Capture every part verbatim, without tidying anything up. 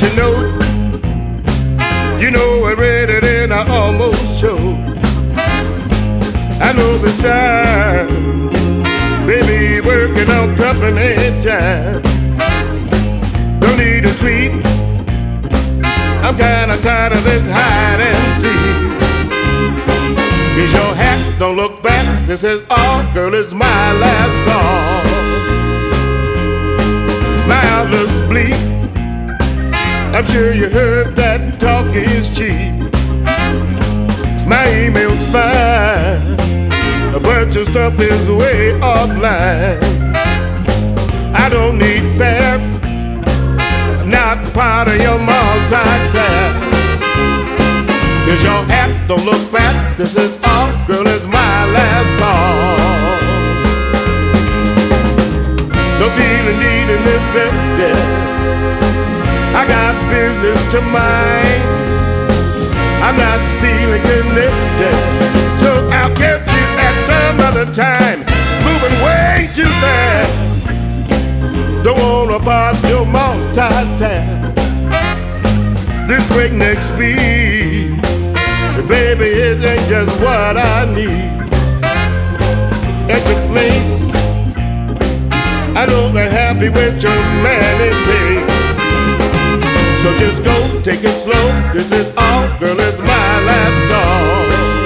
you know it. You know I read it and I almost showed. I know the sign, baby, working on company time. Don't need a treat. I'm kinda tired of this hide and seek. Here's your hat, don't look back. This is all, girl, it's my last call. My outlook's bleak. I'm sure you heard that talk is cheap. My email's fine, but your stuff is way offline. I don't need fast, not part of your multitask. Here's your hat, don't look back. This is all, girl, it's my last call. No feeling needing this birthday. I got business to mind. I'm not feeling connected, so I'll catch you at some other time. Moving way too fast. Don't wanna part your multitask. This breakneck speed, baby, it ain't just what I need. At the place, I know they're happy with your manic babe. So just go, take it slow. This is all, girl, it's my last call.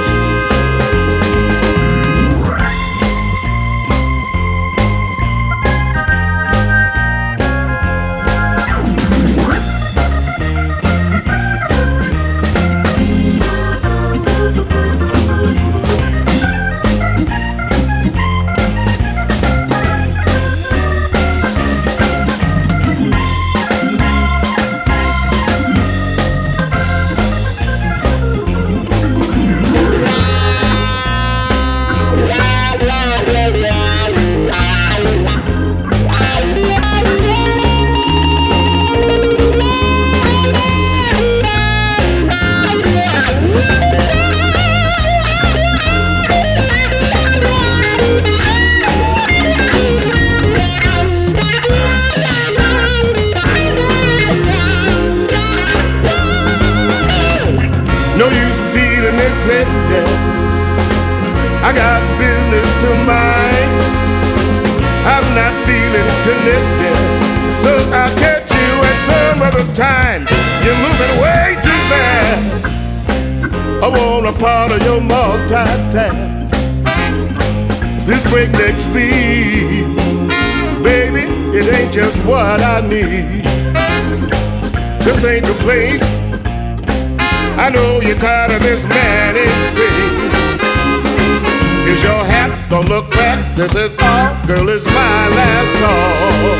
No use feeling neglected. I got business to mind. I'm not feeling connected, so I'll catch you at some other time. You're moving way too fast. I want a part of your multitask. This breakneck speed, baby, it ain't just what I need. This ain't the place. I know you're tired of this manic thing. Here's your hat, don't look back. This is all, girl, it's my last call.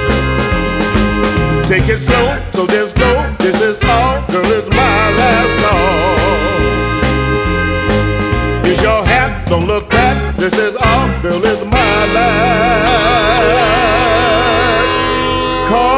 Take it slow, so just go. This is all, girl, it's my last call. Here's your hat, don't look back. This is all, girl, it's my last call.